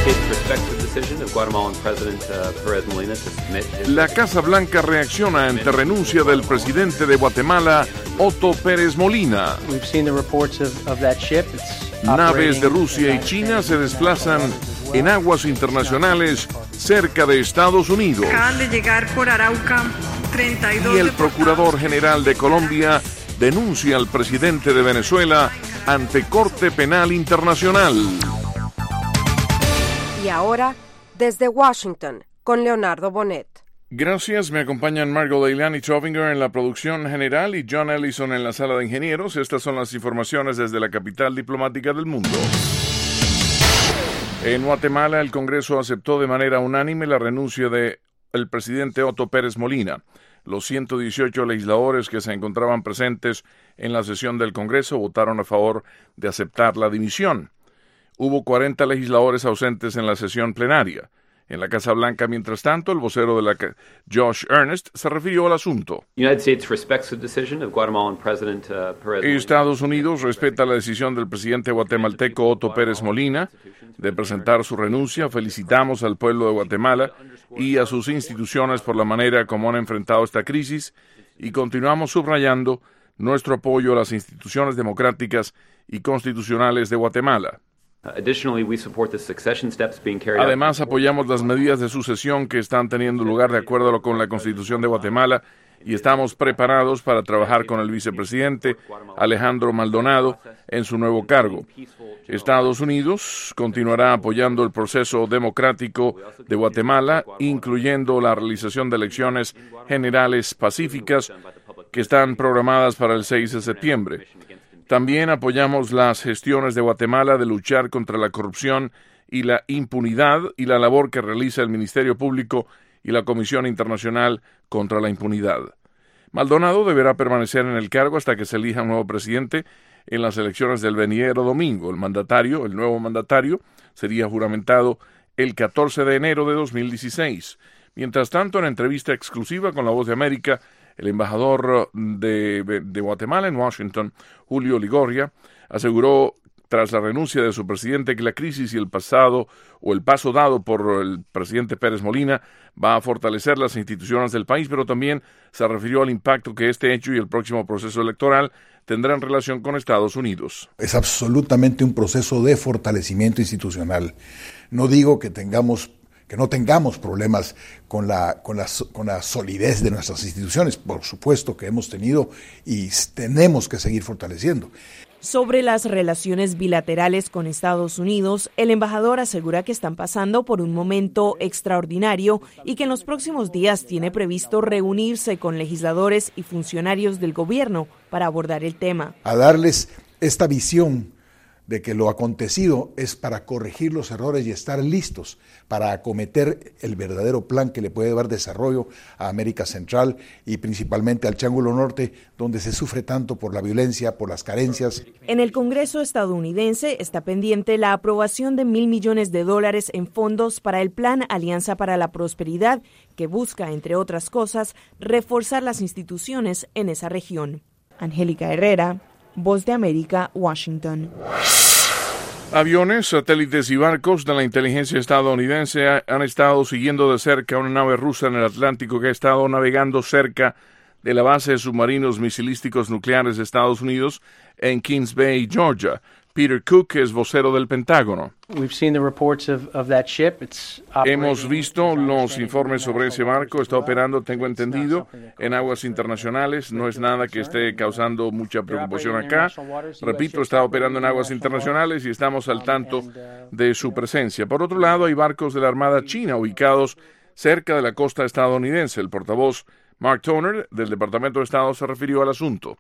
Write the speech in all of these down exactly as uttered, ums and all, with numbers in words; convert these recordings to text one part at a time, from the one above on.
La Casa Blanca reacciona ante renuncia del presidente de Guatemala, Otto Pérez Molina. Naves de Rusia y China se desplazan en aguas internacionales cerca de Estados Unidos. Acaban de llegar por Arauca treinta y dos Y el Procurador General de Colombia denuncia al presidente de Venezuela ante Corte Penal Internacional. Y ahora, desde Washington, con Leonardo Bonet. Gracias, me acompañan Margot Leilani Chovinger en la producción general y John Ellison en la sala de ingenieros. Estas son las informaciones desde la capital diplomática del mundo. En Guatemala, el Congreso aceptó de manera unánime la renuncia de el presidente Otto Pérez Molina. Los ciento dieciocho legisladores que se encontraban presentes en la sesión del Congreso votaron a favor de aceptar la dimisión. Hubo cuarenta legisladores ausentes en la sesión plenaria. En la Casa Blanca, mientras tanto, el vocero de la Josh Earnest se refirió al asunto. Estados Unidos respeta la decisión del presidente guatemalteco Otto Pérez Molina de presentar su renuncia. Felicitamos al pueblo de Guatemala y a sus instituciones por la manera como han enfrentado esta crisis y continuamos subrayando nuestro apoyo a las instituciones democráticas y constitucionales de Guatemala. Además, apoyamos las medidas de sucesión que están teniendo lugar de acuerdo con la Constitución de Guatemala y estamos preparados para trabajar con el vicepresidente Alejandro Maldonado en su nuevo cargo. Estados Unidos continuará apoyando el proceso democrático de Guatemala, incluyendo la realización de elecciones generales pacíficas que están programadas para el seis de septiembre. También apoyamos las gestiones de Guatemala de luchar contra la corrupción y la impunidad y la labor que realiza el Ministerio Público y la Comisión Internacional contra la Impunidad. Maldonado deberá permanecer en el cargo hasta que se elija un nuevo presidente en las elecciones del venidero domingo. El mandatario, el nuevo mandatario, sería juramentado el catorce de enero de dos mil dieciséis. Mientras tanto, en entrevista exclusiva con La Voz de América, el embajador de, de Guatemala en Washington, Julio Ligorria, aseguró tras la renuncia de su presidente que la crisis y el pasado o el paso dado por el presidente Pérez Molina va a fortalecer las instituciones del país, pero también se refirió al impacto que este hecho y el próximo proceso electoral tendrán relación con Estados Unidos. Es absolutamente un proceso de fortalecimiento institucional. No digo que tengamos que no tengamos problemas con la, con, la, con la solidez de nuestras instituciones, por supuesto que hemos tenido y tenemos que seguir fortaleciendo. Sobre las relaciones bilaterales con Estados Unidos, el embajador asegura que están pasando por un momento extraordinario y que en los próximos días tiene previsto reunirse con legisladores y funcionarios del gobierno para abordar el tema. A darles esta visión de que lo acontecido es para corregir los errores y estar listos para acometer el verdadero plan que le puede dar desarrollo a América Central y principalmente al Triángulo Norte, donde se sufre tanto por la violencia, por las carencias. En el Congreso estadounidense está pendiente la aprobación de mil millones de dólares en fondos para el Plan Alianza para la Prosperidad, que busca, entre otras cosas, reforzar las instituciones en esa región. Angélica Herrera, Voz de América, Washington. Aviones, satélites y barcos de la inteligencia estadounidense han estado siguiendo de cerca una nave rusa en el Atlántico que ha estado navegando cerca de la base de submarinos misilísticos nucleares de Estados Unidos en Kings Bay, Georgia. Peter Cook es vocero del Pentágono. Hemos visto los informes sobre ese barco. Está operando, tengo entendido, en aguas internacionales. No es nada que esté causando mucha preocupación acá. Repito, está operando en aguas internacionales y estamos al tanto de su presencia. Por otro lado, hay barcos de la Armada China ubicados cerca de la costa estadounidense. El portavoz Mark Toner del Departamento de Estado se refirió al asunto.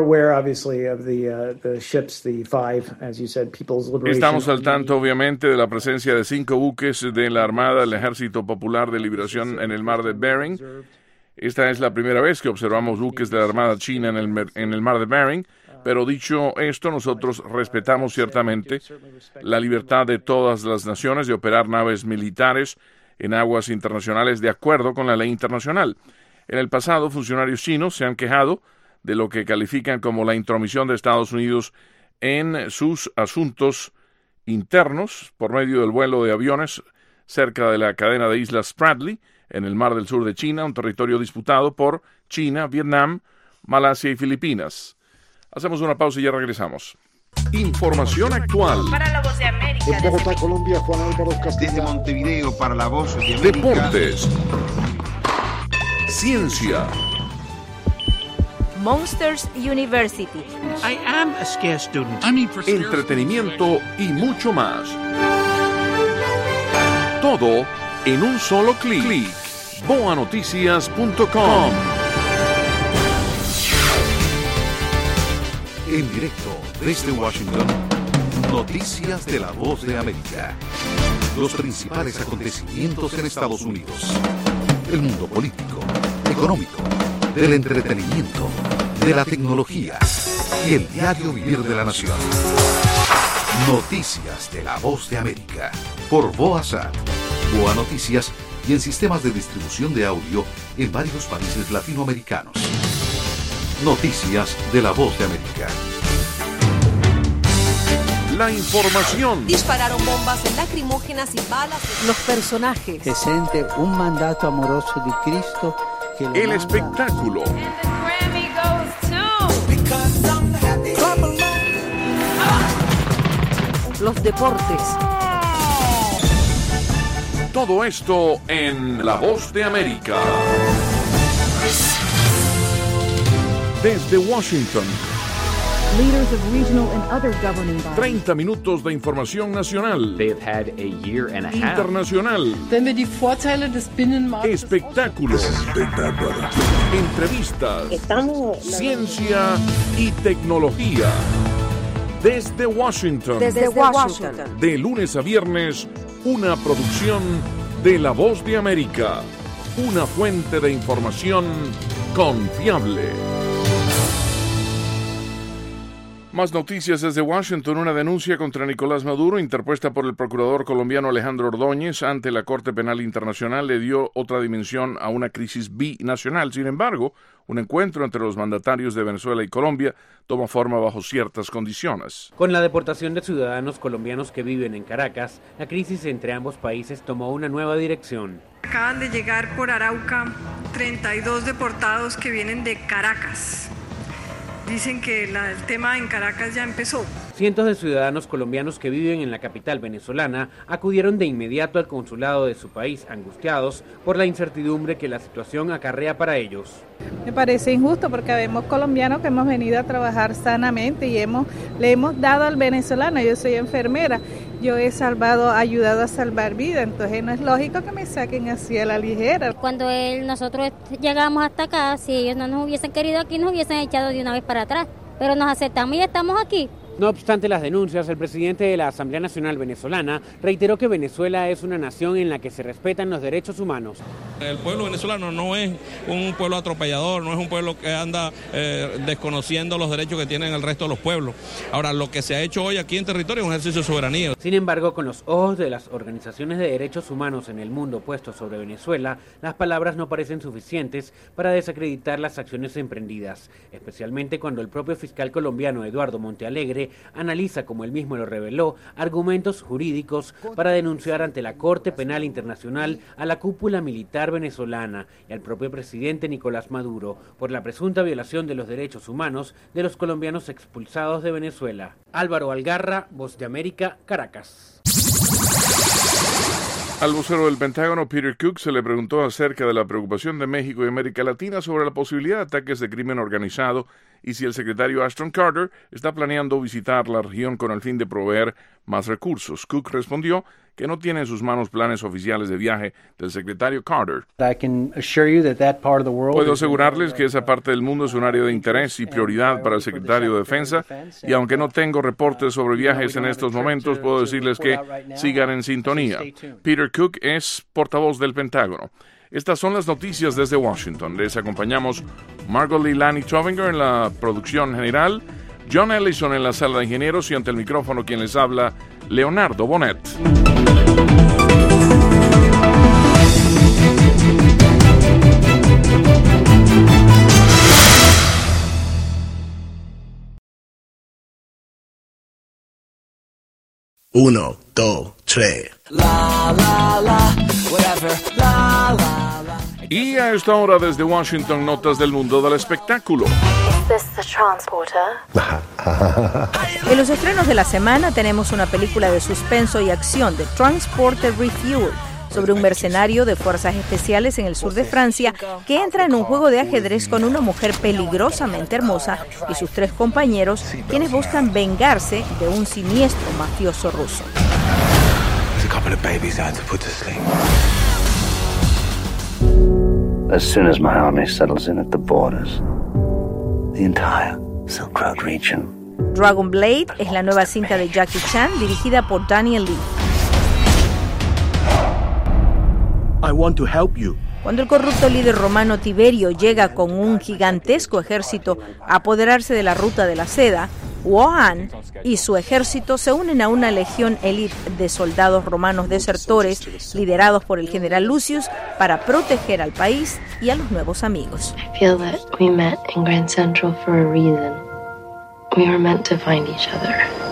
Estamos al tanto, obviamente, de la presencia de cinco buques de la Armada del Ejército Popular de Liberación en el mar de Bering. Esta es la primera vez que observamos buques de la Armada China en el, en el mar de Bering, pero dicho esto, nosotros respetamos ciertamente la libertad de todas las naciones de operar naves militares en aguas internacionales de acuerdo con la ley internacional. En el pasado, funcionarios chinos se han quejado de lo que califican como la intromisión de Estados Unidos en sus asuntos internos por medio del vuelo de aviones cerca de la cadena de islas Spratly, en el mar del sur de China, un territorio disputado por China, Vietnam, Malasia y Filipinas. Hacemos una pausa y ya regresamos. Información actual. Para la Voz de América. En Bogotá, Colombia, Juan Álvaro Castillo. Desde Montevideo para la Voz de América. Deportes. Ciencia. Monsters University. I am a scarce student. Entretenimiento y mucho más. Todo en un solo clic. clic. boa noticias punto com. En directo desde Washington, Noticias de la Voz de América. Los principales acontecimientos en Estados Unidos. El mundo político, económico, del entretenimiento, de la tecnología y el diario vivir de la nación. Noticias de la Voz de América. Por VOASAT, Boa Noticias y en sistemas de distribución de audio en varios países latinoamericanos. Noticias de la Voz de América. La información. Dispararon bombas lacrimógenas y balas. Los personajes. Se siente un mandato amoroso de Cristo. Que El manda... espectáculo. Los deportes. Todo esto en La Voz de América. Desde Washington. Leaders of regional and other governing bodies. treinta minutos de información nacional. They've had a year and a half. Internacional. Wenn wir die Vorteile des Binnenmarktes. Espectáculos. Entrevistas. Estamos... Ciencia y tecnología. Desde Washington. Desde Washington. De lunes a viernes, una producción de La Voz de América. Una fuente de información confiable. Más noticias desde Washington. Una denuncia contra Nicolás Maduro, interpuesta por el procurador colombiano Alejandro Ordóñez ante la Corte Penal Internacional, le dio otra dimensión a una crisis binacional. Sin embargo, un encuentro entre los mandatarios de Venezuela y Colombia toma forma bajo ciertas condiciones. Con la deportación de ciudadanos colombianos que viven en Caracas, la crisis entre ambos países tomó una nueva dirección. Acaban de llegar por Arauca treinta y dos deportados que vienen de Caracas. Dicen que la, el tema en Caracas ya empezó. Cientos de ciudadanos colombianos que viven en la capital venezolana acudieron de inmediato al consulado de su país, angustiados por la incertidumbre que la situación acarrea para ellos. Me parece injusto porque vemos colombianos que hemos venido a trabajar sanamente y hemos le hemos dado al venezolano. Yo soy enfermera, yo he salvado, ayudado a salvar vidas, entonces no es lógico que me saquen así a la ligera. Cuando él, nosotros llegamos hasta acá, si ellos no nos hubiesen querido aquí, nos hubiesen echado de una vez para atrás, pero nos aceptamos y estamos aquí. No obstante las denuncias, el presidente de la Asamblea Nacional Venezolana reiteró que Venezuela es una nación en la que se respetan los derechos humanos. El pueblo venezolano no es un pueblo atropellador, no es un pueblo que anda eh, desconociendo los derechos que tienen el resto de los pueblos. Ahora, lo que se ha hecho hoy aquí en territorio es un ejercicio de soberanía. Sin embargo, con los ojos de las organizaciones de derechos humanos en el mundo puestos sobre Venezuela, las palabras no parecen suficientes para desacreditar las acciones emprendidas, especialmente cuando el propio fiscal colombiano Eduardo Montealegre analiza, como él mismo lo reveló, argumentos jurídicos para denunciar ante la Corte Penal Internacional a la cúpula militar venezolana y al propio presidente Nicolás Maduro por la presunta violación de los derechos humanos de los colombianos expulsados de Venezuela. Álvaro Algarra, Voz de América, Caracas. Al vocero del Pentágono, Peter Cook, se le preguntó acerca de la preocupación de México y América Latina sobre la posibilidad de ataques de crimen organizado y si el secretario Ashton Carter está planeando visitar la región con el fin de proveer más recursos. Cook respondió que no tiene en sus manos planes oficiales de viaje del secretario Carter. Puedo asegurarles que esa parte del mundo es un área de interés y prioridad para el secretario de Defensa, y aunque no tengo reportes sobre viajes en estos momentos, puedo decirles que sigan en sintonía. Peter Cook es portavoz del Pentágono. Estas son las noticias desde Washington. Les acompañamos Margot Lilani Trovinger en la producción general, John Ellison en la sala de ingenieros y ante el micrófono quien les habla, Leonardo Bonet. Uno, dos, tres. La, la, la, whatever, la, la, la. Y a esta hora desde Washington, notas del mundo del espectáculo. En los estrenos de la semana tenemos una película de suspenso y acción, The Transporter Refuel, sobre un mercenario de fuerzas especiales en el sur de Francia que entra en un juego de ajedrez con una mujer peligrosamente hermosa y sus tres compañeros, quienes buscan vengarse de un siniestro mafioso ruso. As soon as my army settles in at the borders, the entire Silk Road region. Dragon Blade es la nueva cinta de Jackie Chan dirigida por Daniel Lee. I want to help you. Cuando el corrupto líder romano Tiberio llega con un gigantesco ejército a apoderarse de la ruta de la seda, Wuhan y su ejército se unen a una legión élite de soldados romanos desertores liderados por el general Lucius para proteger al país y a los nuevos amigos. I feel that we met in Grand Central for a reason. We were meant to find each other.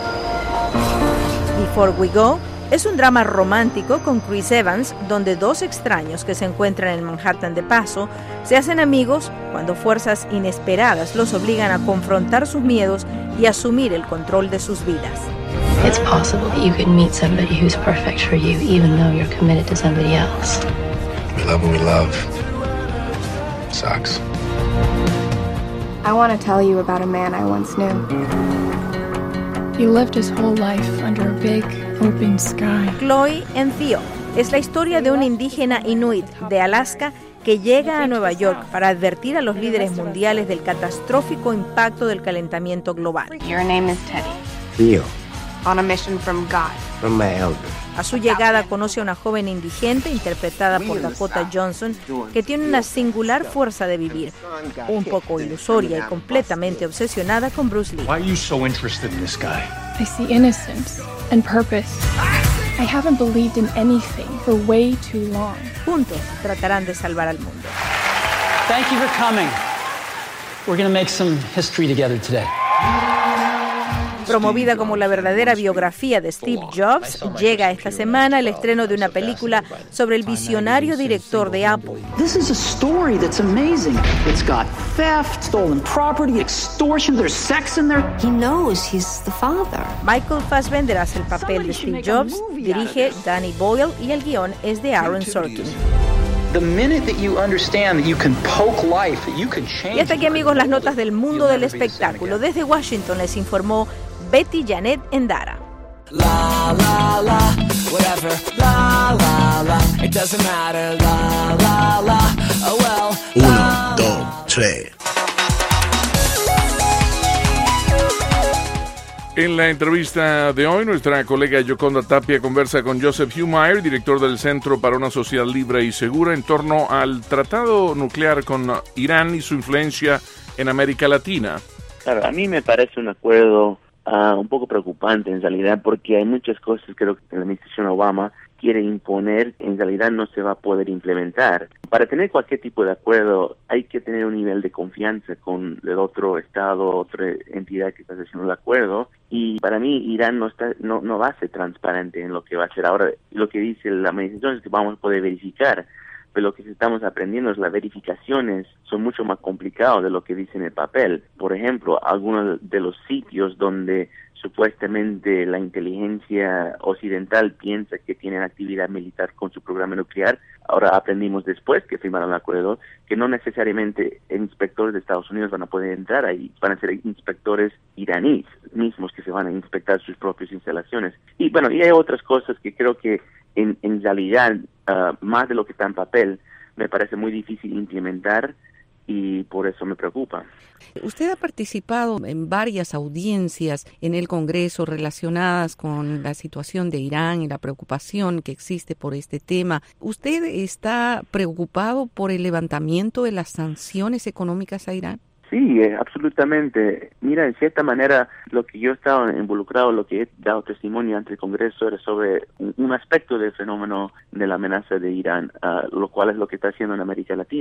Before We Go es un drama romántico con Chris Evans, donde dos extraños que se encuentran en Manhattan de paso se hacen amigos cuando fuerzas inesperadas los obligan a confrontar sus miedos y asumir el control de sus vidas. It's possible that you could meet somebody who's perfect for you, even though you're committed to somebody else. We love what we love. Sucks. I want to tell you about a man I once knew. He lived his whole life under a big, open sky. Chloe and Theo es la historia de un indígena inuit de Alaska que llega a Nueva York para advertir a los líderes mundiales del catastrófico impacto del calentamiento global. Your name is Teddy. Theo. On a mission from God. From my elder. A su llegada conoce a una joven indigente interpretada por Dakota Johnson que tiene una singular fuerza de vivir, un poco ilusoria y completamente obsesionada con Bruce Lee. Why are you so interested in this guy? I see innocence and purpose. I haven't believed in anything for way too long. Juntos tratarán de salvar al mundo. Thank you for coming. We're going to make some history together today. Promovida como la verdadera biografía de Steve Jobs, llega esta semana el estreno de una película sobre el visionario director de Apple. This is a story that's amazing. It's got theft, stolen property, extortion, there's sex in there. He knows he's the father. Michael Fassbender hace el papel de Steve Jobs, dirige Danny Boyle y el guión es de Aaron Sorkin. The minute that you understand that you can poke life, that you can change. Y hasta aquí, amigos, las notas del mundo del espectáculo. Desde Washington les informó Betty Janet Endara. La, la, la, whatever, la, la, la, it doesn't matter, la, la, la, oh well. Uno, dos, tres. En la entrevista de hoy, nuestra colega Yoconda Tapia conversa con Joseph Humire, director del Centro para una Sociedad Libre y Segura, en torno al tratado nuclear con Irán y su influencia en América Latina. Claro, a mí me parece un acuerdo uh, un poco preocupante en realidad, porque hay muchas cosas que creo que la administración Obama quiere imponer, en realidad no se va a poder implementar. Para tener cualquier tipo de acuerdo hay que tener un nivel de confianza con el otro estado, otra entidad que está haciendo el acuerdo, y para mí Irán no está, no, no va a ser transparente en lo que va a hacer ahora. Lo que dice la administración es que vamos a poder verificar, pero lo que estamos aprendiendo es las verificaciones son mucho más complicadas de lo que dice en el papel. Por ejemplo, algunos de los sitios donde supuestamente la inteligencia occidental piensa que tienen actividad militar con su programa nuclear, ahora aprendimos después que firmaron el acuerdo que no necesariamente inspectores de Estados Unidos van a poder entrar ahí, van a ser inspectores iraníes mismos que se van a inspectar sus propias instalaciones. Y bueno, y hay otras cosas que creo que en, en realidad, uh, más de lo que está en papel, me parece muy difícil implementar y por eso me preocupa. Usted ha participado en varias audiencias en el Congreso relacionadas con la situación de Irán y la preocupación que existe por este tema. ¿Usted está preocupado por el levantamiento de las sanciones económicas a Irán? Sí, eh, absolutamente. Mira, en cierta manera, lo que yo he estado involucrado, lo que he dado testimonio ante el Congreso era sobre un, un aspecto del fenómeno de la amenaza de Irán, uh, lo cual es lo que está haciendo en América Latina.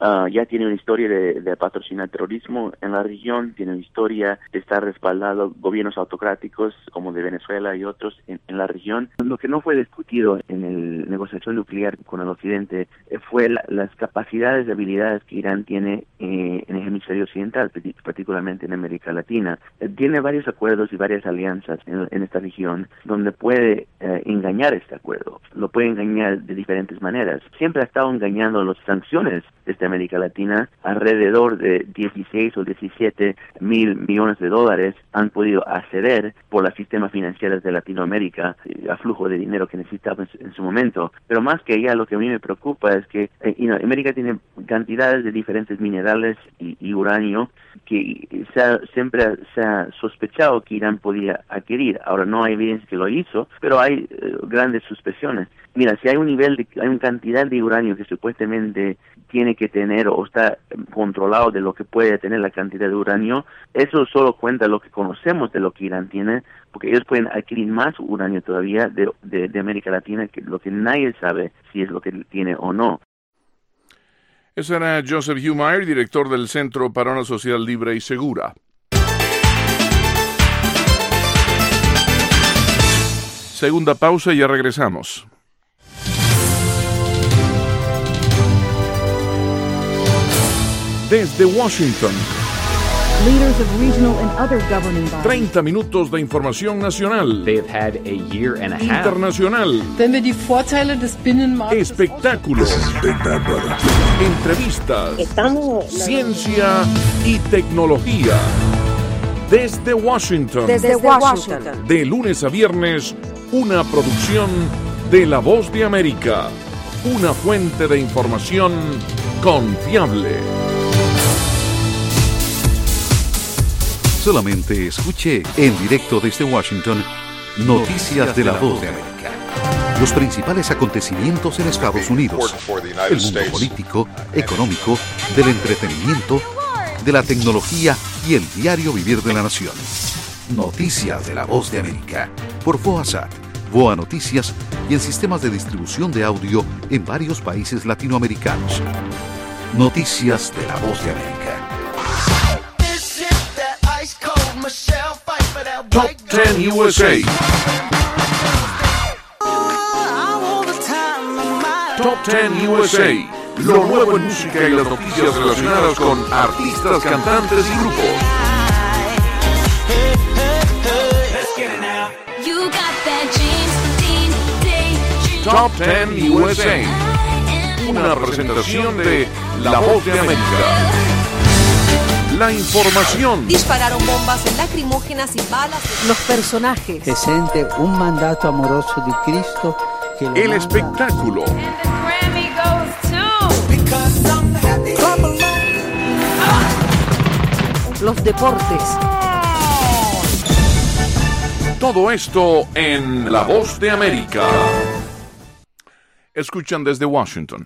uh, ya tiene una historia de, de patrocinar terrorismo en la región, tiene una historia de estar respaldado gobiernos autocráticos como de Venezuela y otros en, en la región. Lo que no fue discutido en el negociación nuclear con el Occidente eh, fue la, las capacidades y habilidades que Irán tiene eh, en el hemisferio occidental, particularmente en América Latina. Eh, tiene varios acuerdos y varias alianzas en, en esta región donde puede eh, engañar este acuerdo. Lo puede engañar de diferentes maneras. Siempre ha estado engañando las sanciones desde América Latina. Alrededor de dieciséis o diecisiete mil millones de dólares han podido acceder por los sistemas financieros de Latinoamérica a flujo de dinero que necesitaba en, en su momento. Pero más que allá, lo que a mí me preocupa es que eh, you know, América tiene cantidades de diferentes minerales y, y uranio que se ha, siempre se ha sospechado que Irán podía adquirir. Ahora no hay evidencia que lo hizo, pero hay eh, grandes suspiciones. Mira, si hay un nivel, de, hay una cantidad de uranio que supuestamente tiene que tener o está controlado de lo que puede tener la cantidad de uranio, eso solo cuenta lo que conocemos de lo que Irán tiene, porque ellos pueden adquirir más uranio todavía de, de, de América Latina, que lo que nadie sabe si es lo que tiene o no. Ese era Joseph Heumeyer, director del Centro para una Sociedad Libre y Segura. Segunda pausa y ya regresamos. Desde Washington, leaders of regional and other governing bodies. treinta minutos de información nacional, They've had a year and a half. internacional, Wenn wir die Vorteile des Binnenmarktes espectáculos, entrevistas, Estamos... ciencia y tecnología. Desde Washington, Desde Washington, de lunes a viernes, una producción de La Voz de América, una fuente de información confiable. Solamente escuche en directo desde Washington Noticias de La Voz de América. Los principales acontecimientos en Estados Unidos, el mundo político, económico, del entretenimiento, de la tecnología y el diario vivir de la nación. Noticias de La Voz de América, por VOASat, VOA Noticias y en sistemas de distribución de audio en varios países latinoamericanos. Noticias de La Voz de América. Top diez U S A. Top diez U S A. Lo nuevo en música y las noticias relacionadas con artistas, cantantes y grupos. Top diez U S A. Una presentación de La Voz de América. La información. Dispararon bombas lacrimógenas y balas. Los personajes. Se siente un mandato amoroso de Cristo. Que el manda. Espectáculo. Los deportes. Todo esto en La Voz de América. Escuchan desde Washington.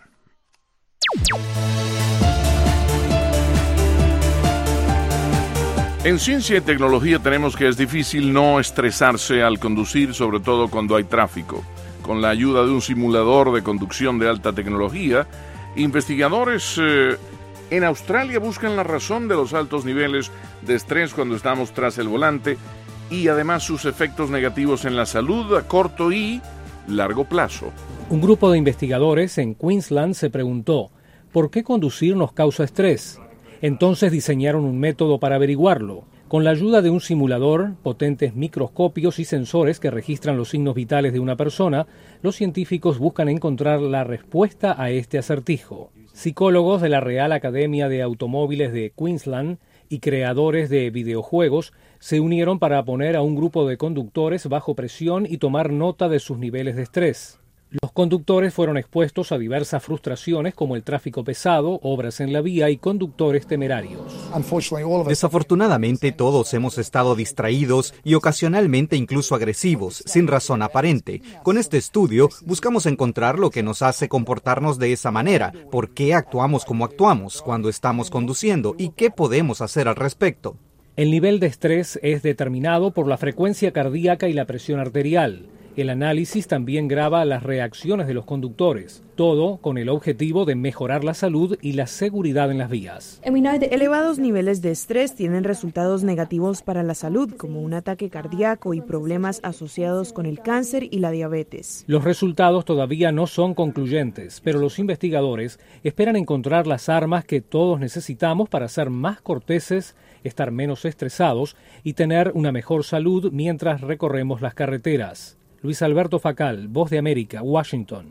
En ciencia y tecnología tenemos que es difícil no estresarse al conducir, sobre todo cuando hay tráfico. Con la ayuda de un simulador de conducción de alta tecnología, investigadores eh, en Australia buscan la razón de los altos niveles de estrés cuando estamos tras el volante y además sus efectos negativos en la salud a corto y largo plazo. Un grupo de investigadores en Queensland se preguntó, ¿por qué conducir nos causa estrés? Entonces diseñaron un método para averiguarlo. Con la ayuda de un simulador, potentes microscopios y sensores que registran los signos vitales de una persona, los científicos buscan encontrar la respuesta a este acertijo. Psicólogos de la Real Academia de Automóviles de Queensland y creadores de videojuegos se unieron para poner a un grupo de conductores bajo presión y tomar nota de sus niveles de estrés. Los conductores fueron expuestos a diversas frustraciones como el tráfico pesado, obras en la vía y conductores temerarios. Desafortunadamente todos hemos estado distraídos y ocasionalmente incluso agresivos, sin razón aparente. Con este estudio buscamos encontrar lo que nos hace comportarnos de esa manera, por qué actuamos como actuamos cuando estamos conduciendo y qué podemos hacer al respecto. El nivel de estrés es determinado por la frecuencia cardíaca y la presión arterial. El análisis también graba las reacciones de los conductores, todo con el objetivo de mejorar la salud y la seguridad en las vías. Elevados niveles de estrés tienen resultados negativos para la salud, como un ataque cardíaco y problemas asociados con el cáncer y la diabetes. Los resultados todavía no son concluyentes, pero los investigadores esperan encontrar las armas que todos necesitamos para ser más corteses, estar menos estresados y tener una mejor salud mientras recorremos las carreteras. Luis Alberto Facal, Voz de América, Washington.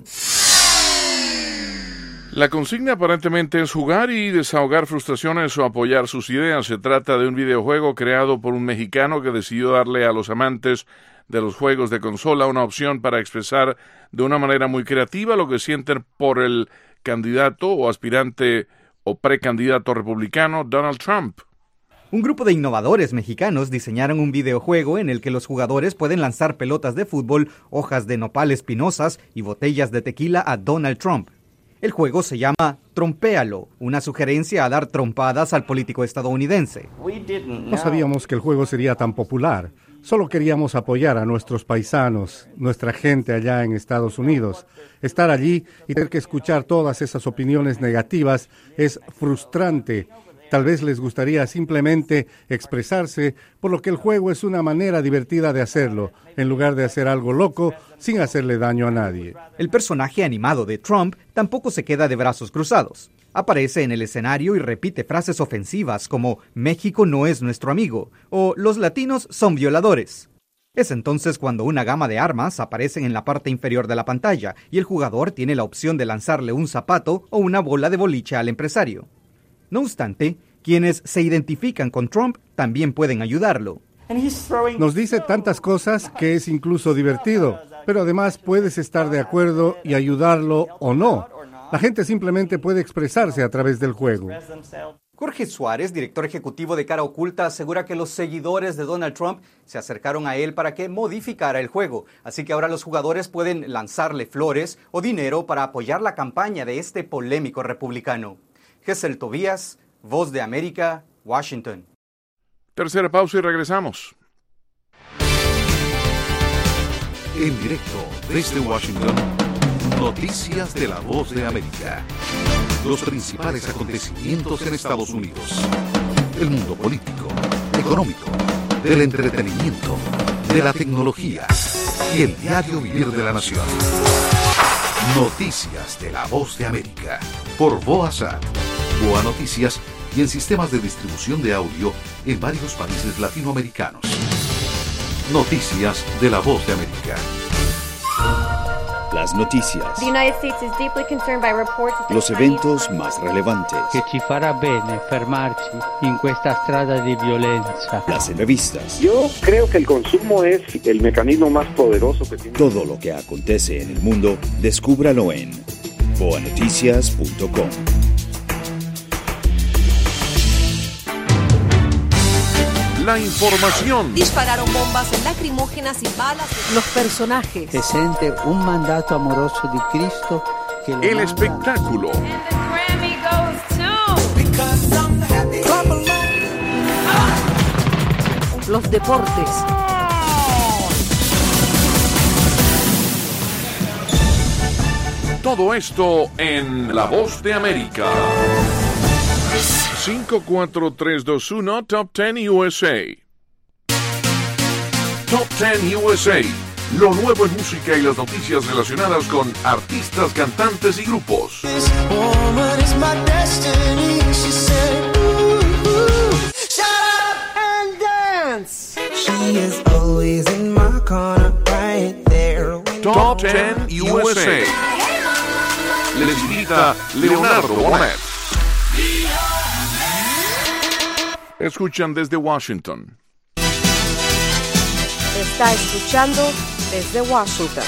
La consigna aparentemente es jugar y desahogar frustraciones o apoyar sus ideas. Se trata de un videojuego creado por un mexicano que decidió darle a los amantes de los juegos de consola una opción para expresar de una manera muy creativa lo que sienten por el candidato o aspirante o precandidato republicano Donald Trump. Un grupo de innovadores mexicanos diseñaron un videojuego en el que los jugadores pueden lanzar pelotas de fútbol, hojas de nopal espinosas y botellas de tequila a Donald Trump. El juego se llama Trompéalo, una sugerencia a dar trompadas al político estadounidense. No sabíamos que el juego sería tan popular. Solo queríamos apoyar a nuestros paisanos, nuestra gente allá en Estados Unidos. Estar allí y tener que escuchar todas esas opiniones negativas es frustrante. Tal vez les gustaría simplemente expresarse, por lo que el juego es una manera divertida de hacerlo, en lugar de hacer algo loco sin hacerle daño a nadie. El personaje animado de Trump tampoco se queda de brazos cruzados. Aparece en el escenario y repite frases ofensivas como «México no es nuestro amigo» o «Los latinos son violadores». Es entonces cuando una gama de armas aparecen en la parte inferior de la pantalla y el jugador tiene la opción de lanzarle un zapato o una bola de boliche al empresario. No obstante, quienes se identifican con Trump también pueden ayudarlo. Nos dice tantas cosas que es incluso divertido, pero además puedes estar de acuerdo y ayudarlo o no. La gente simplemente puede expresarse a través del juego. Jorge Suárez, director ejecutivo de Cara Oculta, asegura que los seguidores de Donald Trump se acercaron a él para que modificara el juego. Así que ahora los jugadores pueden lanzarle flores o dinero para apoyar la campaña de este polémico republicano. Gesell Tobías, Voz de América, Washington. Tercera pausa y regresamos. En directo desde Washington, noticias de la Voz de América. Los principales acontecimientos en Estados Unidos. El mundo político, económico, del entretenimiento, de la tecnología y el diario vivir de la nación. Noticias de la Voz de América por Voasat, Boa Noticias y en sistemas de distribución de audio en varios países latinoamericanos. Noticias de la Voz de América. Las noticias. Los eventos más relevantes. Che ci farà bene fermarci in questa strada di violenza. Las entrevistas. Yo creo que el consumo es el mecanismo más poderoso que tiene. Todo lo que acontece en el mundo, descúbralo en boa noticias punto com. La información. Dispararon bombas lacrimógenas y balas. Los personajes. Se siente un mandato amoroso de Cristo que lo El manda. espectáculo. Los deportes. Todo esto en La Voz de América. cinco, cuatro, tres, dos, uno, Top diez U S A. Top diez U S A. Lo nuevo en música y las noticias relacionadas con artistas, cantantes y grupos. Top diez U S A. Les invita Leonardo Bonet. Escuchan desde Washington. Está escuchando desde Washington.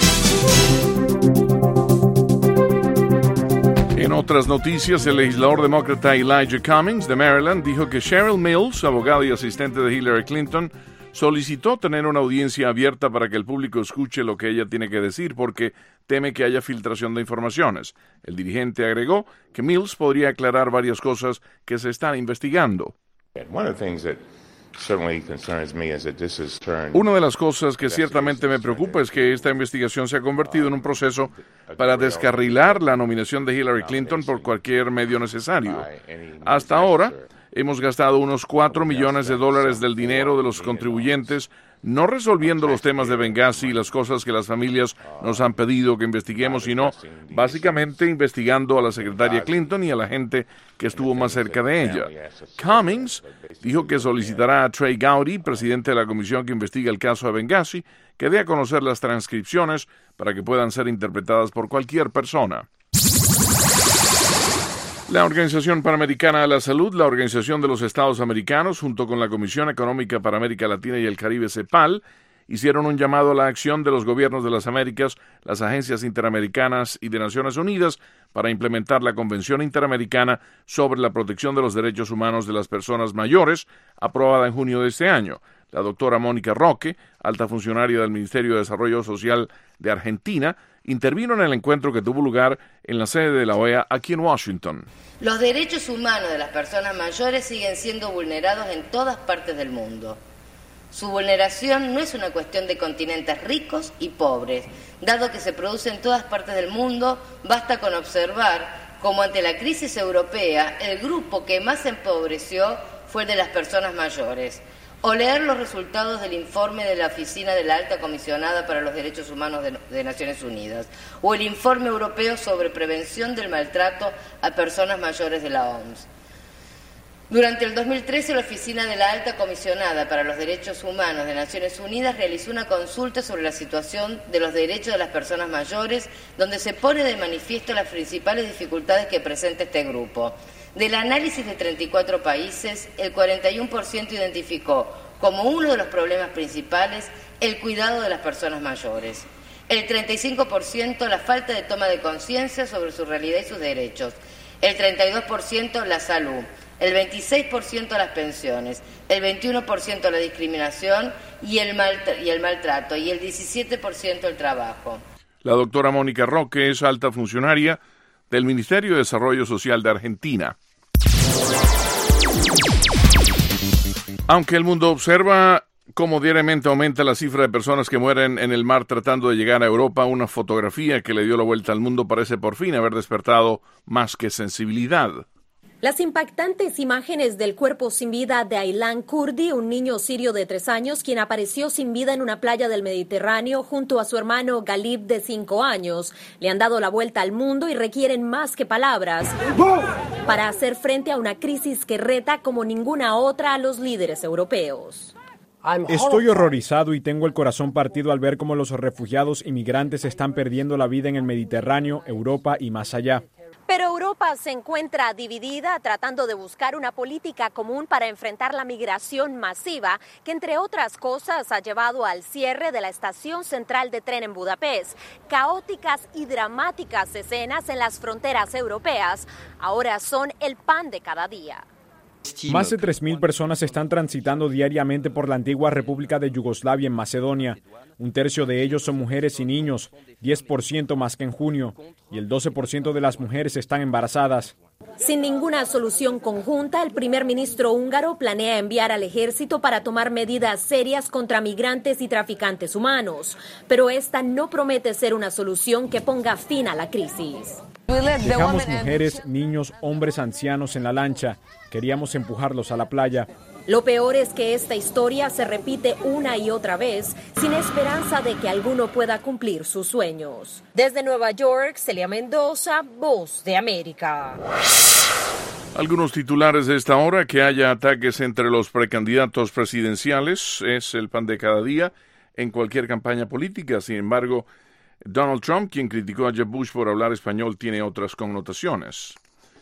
En otras noticias, el legislador demócrata Elijah Cummings de Maryland dijo que Cheryl Mills, abogada y asistente de Hillary Clinton, solicitó tener una audiencia abierta para que el público escuche lo que ella tiene que decir porque teme que haya filtración de informaciones. El dirigente agregó que Mills podría aclarar varias cosas que se están investigando. Una de las cosas que ciertamente me preocupa es que esta investigación se ha convertido en un proceso para descarrilar la nominación de Hillary Clinton por cualquier medio necesario. Hasta ahora, hemos gastado unos cuatro millones de dólares del dinero de los contribuyentes no resolviendo los temas de Benghazi y las cosas que las familias nos han pedido que investiguemos, sino básicamente investigando a la secretaria Clinton y a la gente que estuvo más cerca de ella. Cummings dijo que solicitará a Trey Gowdy, presidente de la comisión que investiga el caso de Benghazi, que dé a conocer las transcripciones para que puedan ser interpretadas por cualquier persona. La Organización Panamericana de la Salud, la Organización de los Estados Americanos, junto con la Comisión Económica para América Latina y el Caribe, CEPAL, hicieron un llamado a la acción de los gobiernos de las Américas, las agencias interamericanas y de Naciones Unidas para implementar la Convención Interamericana sobre la Protección de los Derechos Humanos de las Personas Mayores, aprobada en junio de este año. La doctora Mónica Roque, alta funcionaria del Ministerio de Desarrollo Social de Argentina, intervino en el encuentro que tuvo lugar en la sede de la O E A aquí en Washington. Los derechos humanos de las personas mayores siguen siendo vulnerados en todas partes del mundo. Su vulneración no es una cuestión de continentes ricos y pobres. Dado que se produce en todas partes del mundo, basta con observar cómo ante la crisis europea el grupo que más se empobreció fue el de las personas mayores. O leer los resultados del informe de la Oficina de la Alta Comisionada para los Derechos Humanos de, de Naciones Unidas, o el informe europeo sobre prevención del maltrato a personas mayores de la O M S. Durante el dos mil trece, la Oficina de la Alta Comisionada para los Derechos Humanos de Naciones Unidas realizó una consulta sobre la situación de los derechos de las personas mayores, donde se pone de manifiesto las principales dificultades que presenta este grupo. Del análisis de treinta y cuatro países, el cuarenta y uno por ciento identificó como uno de los problemas principales el cuidado de las personas mayores. El treinta y cinco por ciento la falta de toma de conciencia sobre su realidad y sus derechos. El treinta y dos por ciento la salud. El veintiséis por ciento las pensiones. El veintiuno por ciento la discriminación y el, maltra- y el maltrato. Y el diecisiete por ciento el trabajo. La doctora Mónica Roque es alta funcionaria del Ministerio de Desarrollo Social de Argentina. Aunque el mundo observa cómo diariamente aumenta la cifra de personas que mueren en el mar tratando de llegar a Europa, una fotografía que le dio la vuelta al mundo parece por fin haber despertado más que sensibilidad. Las impactantes imágenes del cuerpo sin vida de Aylan Kurdi, un niño sirio de tres años, quien apareció sin vida en una playa del Mediterráneo junto a su hermano Galib de cinco años, le han dado la vuelta al mundo y requieren más que palabras para hacer frente a una crisis que reta como ninguna otra a los líderes europeos. Estoy horrorizado y tengo el corazón partido al ver cómo los refugiados y migrantes están perdiendo la vida en el Mediterráneo, Europa y más allá. Pero Europa se encuentra dividida tratando de buscar una política común para enfrentar la migración masiva que, entre otras cosas, ha llevado al cierre de la estación central de tren en Budapest. Caóticas y dramáticas escenas en las fronteras europeas ahora son el pan de cada día. Más de tres mil personas están transitando diariamente por la antigua República de Yugoslavia en Macedonia. Un tercio de ellos son mujeres y niños, diez por ciento más que en junio, y el doce por ciento de las mujeres están embarazadas. Sin ninguna solución conjunta, el primer ministro húngaro planea enviar al ejército para tomar medidas serias contra migrantes y traficantes humanos. Pero esta no promete ser una solución que ponga fin a la crisis. Dejamos mujeres, niños, hombres, ancianos en la lancha. Queríamos empujarlos a la playa. Lo peor es que esta historia se repite una y otra vez, sin esperanza de que alguno pueda cumplir sus sueños. Desde Nueva York, Celia Mendoza, Voz de América. Algunos titulares de esta hora: que haya ataques entre los precandidatos presidenciales es el pan de cada día en cualquier campaña política. Sin embargo, Donald Trump, quien criticó a Jeb Bush por hablar español, tiene otras connotaciones.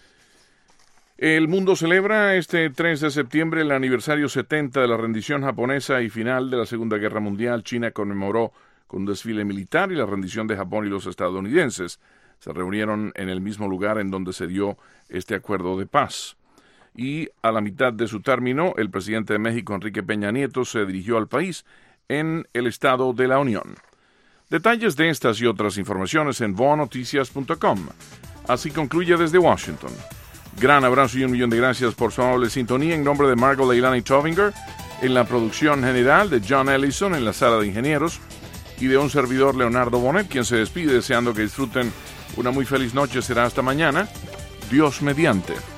El mundo celebra este tres de septiembre el aniversario setenta de la rendición japonesa y final de la Segunda Guerra Mundial. China conmemoró con un desfile militar y la rendición de Japón y los estadounidenses se reunieron en el mismo lugar en donde se dio este acuerdo de paz. Y a la mitad de su término, el presidente de México, Enrique Peña Nieto, se dirigió al país en el Estado de la Unión. Detalles de estas y otras informaciones en voa noticias punto com. Así concluye desde Washington. Gran abrazo y un millón de gracias por su amable sintonía. En nombre de Margot Leilani Tovinger, en la producción general de John Ellison en la sala de ingenieros y de un servidor Leonardo Bonet, quien se despide deseando que disfruten una muy feliz noche. Será hasta mañana, Dios mediante.